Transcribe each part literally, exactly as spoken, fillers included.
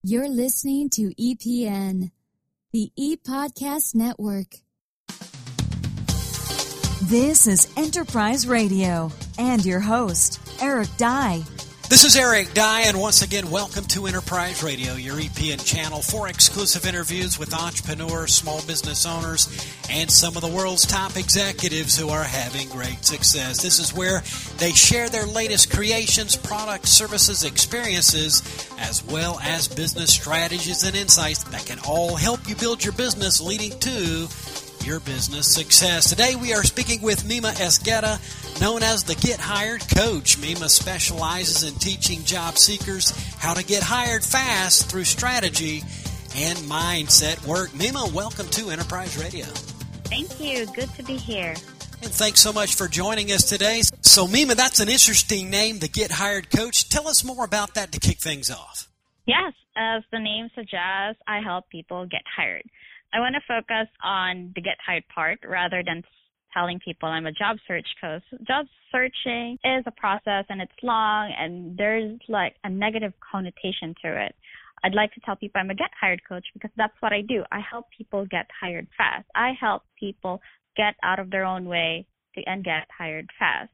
You're listening to E P N, the ePodcast Network. This is Enterprise Radio and your host, Eric Dye. This is Eric Dye, and once again, welcome to Enterprise Radio, your E P N channel for exclusive interviews with entrepreneurs, small business owners, and some of the world's top executives who are having great success. This is where they share their latest creations, products, services, experiences, as well as business strategies and insights that can all help you build your business, leading to your business success. Today we are speaking with Mima Esgueta, known as the Get Hired Coach. Mima specializes in teaching job seekers how to get hired fast through strategy and mindset work. Mima, welcome to Enterprise Radio. Thank you. Good to be here. And thanks so much for joining us today. So Mima, that's an interesting name, the Get Hired Coach. Tell us more about that to kick things off. Yes, as the name suggests, I help people get hired. I want to focus on the get hired part rather than telling people I'm a job search coach. Job searching is a process and it's long and there's like a negative connotation to it. I'd like to tell people I'm a get hired coach because that's what I do. I help people get hired fast. I help people get out of their own way to, and get hired fast.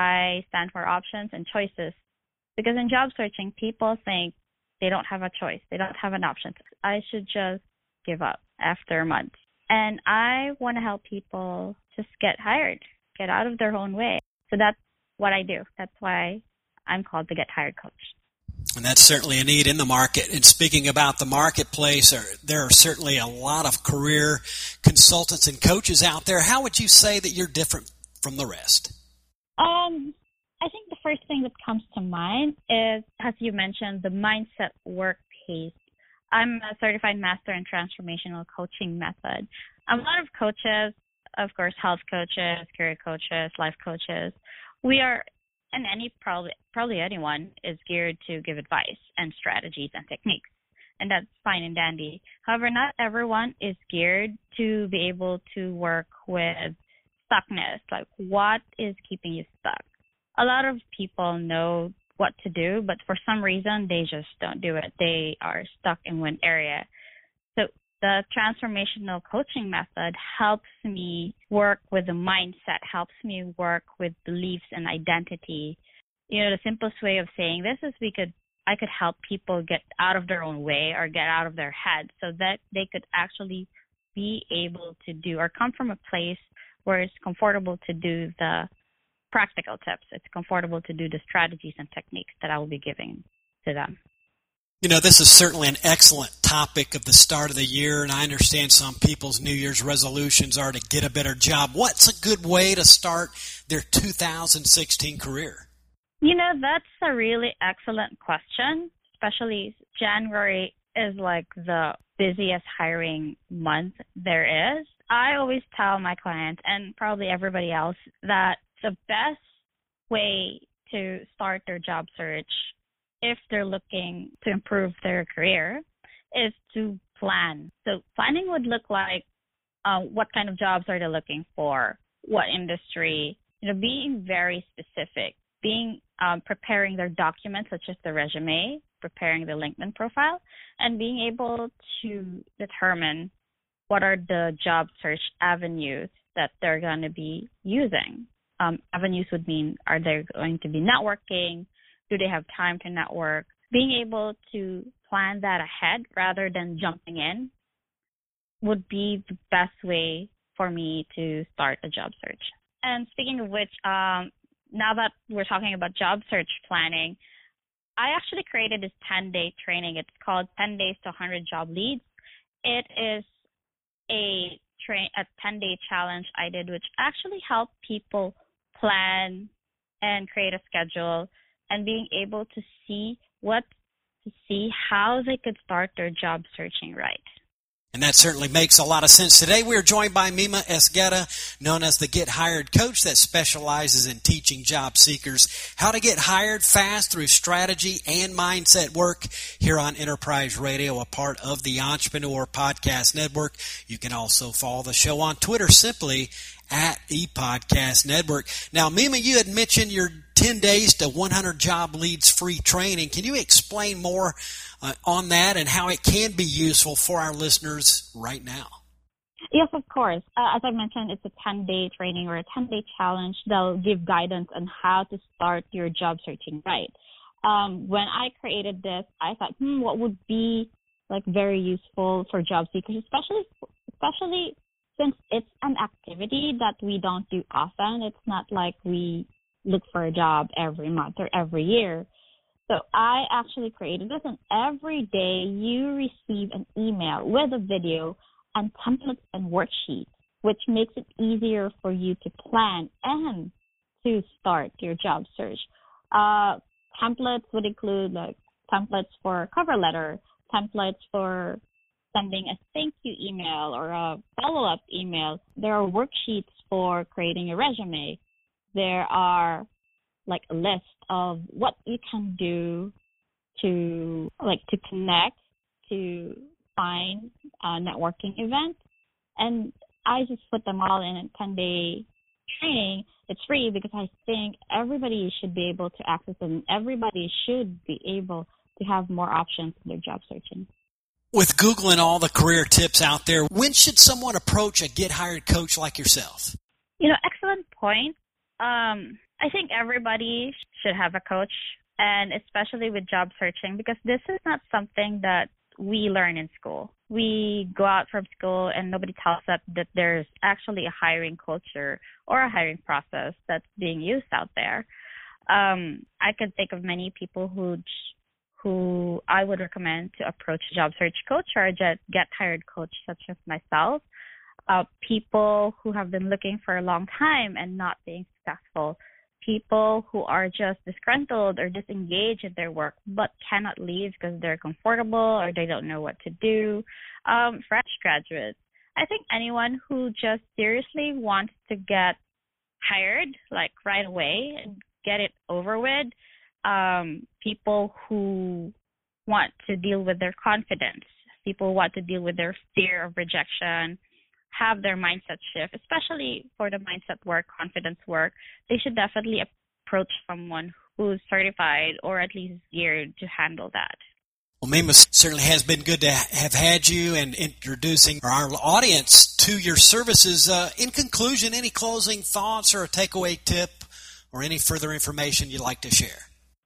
I stand for options and choices because in job searching, people think they don't have a choice. They don't have an option. I should just give up after months. And I want to help people just get hired, get out of their own way. So that's what I do. That's why I'm called the Get Hired Coach. And that's certainly a need in the market. And speaking about the marketplace, there are certainly a lot of career consultants and coaches out there. How would you say that you're different from the rest? Um, I think the first thing that comes to mind is, as you mentioned, the mindset work piece. I'm a certified master in transformational coaching method. A lot of coaches, of course, health coaches, career coaches, life coaches, we are, and any probably probably anyone is geared to give advice and strategies and techniques, and that's fine and dandy. However, not everyone is geared to be able to work with stuckness, like what is keeping you stuck. A lot of people know what to do, but for some reason they just don't do it. They are stuck in one area. So the transformational coaching method helps me work with the mindset, helps me work with beliefs and identity. You know, the simplest way of saying this is we could I could help people get out of their own way or get out of their head so that they could actually be able to do or come from a place where it's comfortable to do the practical tips. It's comfortable to do the strategies and techniques that I will be giving to them. You know, this is certainly an excellent topic of the start of the year, and I understand some people's New Year's resolutions are to get a better job. What's a good way to start their two thousand sixteen career? You know, that's a really excellent question, especially January is like the busiest hiring month there is. I always tell my clients and probably everybody else that the best way to start their job search, if they're looking to improve their career, is to plan. So planning would look like uh, what kind of jobs are they looking for, what industry, you know, being very specific, being um, preparing their documents such as the resume, preparing the LinkedIn profile, and being able to determine what are the job search avenues that they're going to be using. Um, avenues would mean, are they going to be networking? Do they have time to network? Being able to plan that ahead rather than jumping in would be the best way for me to start a job search. And speaking of which, um, now that we're talking about job search planning, I actually created this ten-day training. It's called ten days to one hundred Job Leads. It is a, tra- a ten-day challenge I did, which actually helped people plan and create a schedule and being able to see what to see how they could start their job searching right. And that certainly makes a lot of sense. Today we are joined by Mima Esgueta, known as the Get Hired Coach, that specializes in teaching job seekers how to get hired fast through strategy and mindset work here on Enterprise Radio, a part of the Entrepreneur Podcast Network. You can also follow the show on Twitter simply at ePodcast Network. Now, Mima, you had mentioned your ten days to one hundred job leads free training. Can you explain more uh, on that and how it can be useful for our listeners right now? Yes, of course. Uh, as I mentioned, it's a ten-day training or a ten-day challenge that'll give guidance on how to start your job searching right. Um, when I created this, I thought, hmm, what would be like very useful for job seekers, especially especially since it's an activity that we don't do often. It's not like we look for a job every month or every year. So I actually created this, and every day you receive an email with a video and templates and worksheets, which makes it easier for you to plan and to start your job search. Uh, templates would include like templates for cover letter, templates for sending a thank you email or a follow-up email. There are worksheets for creating a resume. There are like a list of what you can do to like to connect, to find a networking event. And I just put them all in a ten-day training. It's free because I think everybody should be able to access it, and everybody should be able to have more options in their job searching. With Google and all the career tips out there, when should someone approach a Get Hired coach like yourself? You know, excellent point. Um, I think everybody should have a coach, and especially with job searching, because this is not something that we learn in school. We go out from school and nobody tells us that there's actually a hiring culture or a hiring process that's being used out there. Um, I could think of many people who who I would recommend to approach a job search coach or a Get Hired coach such as myself. Uh, people who have been looking for a long time and not being successful. People who are just disgruntled or disengaged in their work but cannot leave because they're comfortable or they don't know what to do. Um, fresh graduates. I think anyone who just seriously wants to get hired, like right away, and get it over with. Um, people who want to deal with their confidence. People who want to deal with their fear of rejection, have their mindset shift, especially for the mindset work, confidence work. They should definitely approach someone who's certified or at least geared to handle that. Well, Mima, certainly has been good to have had you and introducing our audience to your services. Uh, in conclusion, any closing thoughts or a takeaway tip or any further information you'd like to share?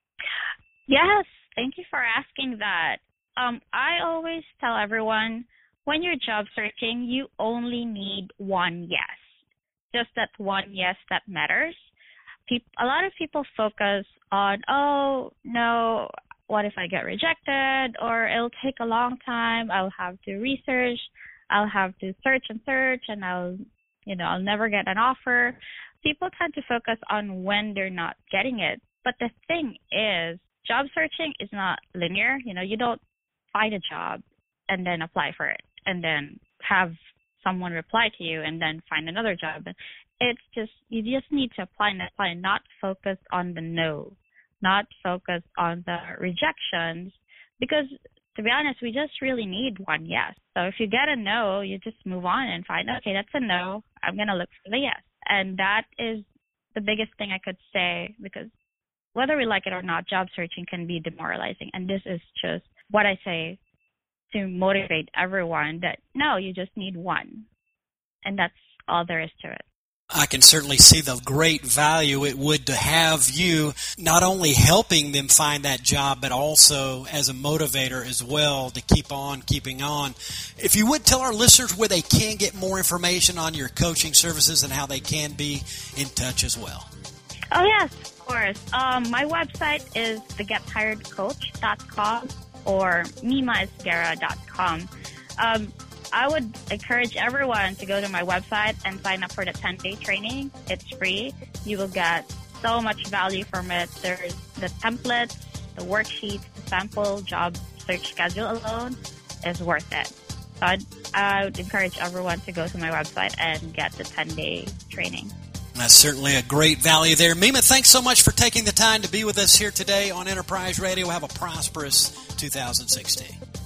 Yes, thank you for asking that. Um, I always tell everyone, when you're job searching, you only need one yes. Just that one yes that matters. People, a lot of people focus on, oh, no, what if I get rejected? Or it'll take a long time. I'll have to research. I'll have to search and search, and I'll, you know, I'll never get an offer. People tend to focus on when they're not getting it. But the thing is, job searching is not linear. You know, you don't find a job and then apply for it and then have someone reply to you and then find another job. It's just, you just need to apply and apply and not focus on the no, not focus on the rejections, because to be honest, we just really need one yes. So if you get a no, you just move on and find, okay, that's a no. I'm going to look for the yes. And that is the biggest thing I could say, because whether we like it or not, job searching can be demoralizing. And this is just what I say to motivate everyone that, no, you just need one. And that's all there is to it. I can certainly see the great value it would to have you not only helping them find that job, but also as a motivator as well to keep on keeping on. If you would tell our listeners where they can get more information on your coaching services and how they can be in touch as well. Oh, yes, of course. Um, my website is the get hired coach dot com or mima esguerra dot com. Um, I would encourage everyone to go to my website and sign up for the ten-day training. It's free. You will get so much value from it. There's the templates, the worksheets, the sample job search schedule alone is worth it. So I'd, I would encourage everyone to go to my website and get the ten-day training. That's certainly a great value there. Mima, thanks so much for taking the time to be with us here today on Enterprise Radio. Have a prosperous two thousand sixteen.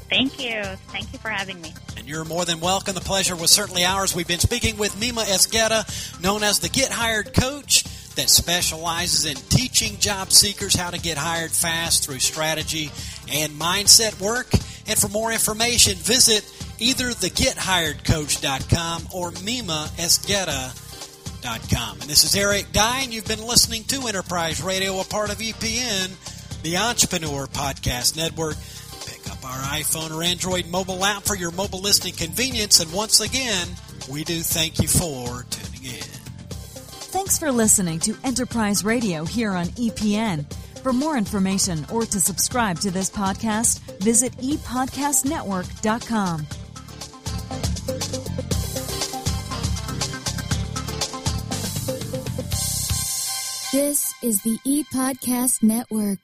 Thank you. Thank you for having me. And you're more than welcome. The pleasure was certainly ours. We've been speaking with Mima Esgueta, known as the Get Hired Coach, that specializes in teaching job seekers how to get hired fast through strategy and mindset work. And for more information, visit either the get hired coach dot com or mima esgueta dot com. And this is Eric Dye, and you've been listening to Enterprise Radio, a part of E P N, the Entrepreneur Podcast Network. Pick up our iPhone or Android mobile app for your mobile listening convenience. And once again, we do thank you for tuning in. Thanks for listening to Enterprise Radio here on E P N. For more information or to subscribe to this podcast, visit e podcast network dot com. This is the ePodcast Network.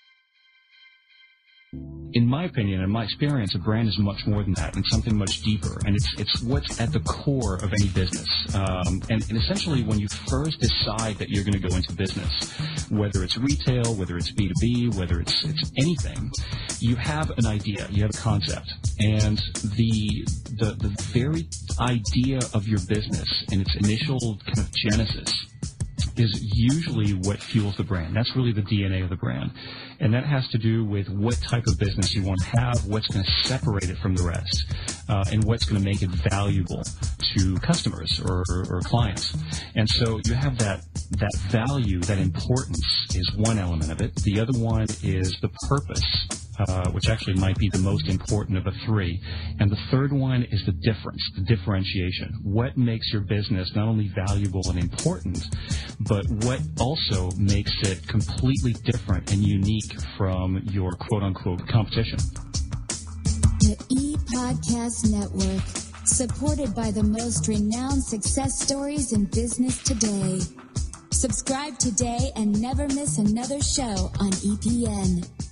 In my opinion, in my experience, a brand is much more than that and something much deeper. And it's it's what's at the core of any business. Um, and, and essentially, when you first decide that you're going to go into business, whether it's retail, whether it's B two B, whether it's, it's anything, you have an idea, you have a concept. And the, the, the very idea of your business in its initial kind of genesis is usually what fuels the brand. That's really the D N A of the brand. And that has to do with what type of business you want to have, what's going to separate it from the rest, uh, and what's going to make it valuable to customers or, or, or clients. And so you have that that value, that importance is one element of it. The other one is the purpose, uh, which actually might be the most important of the three. And the third one is the difference, the differentiation. What makes your business not only valuable and important, but what also makes it completely different and unique from your quote-unquote competition. The ePodcast Network, supported by the most renowned success stories in business today. Subscribe today and never miss another show on E P N.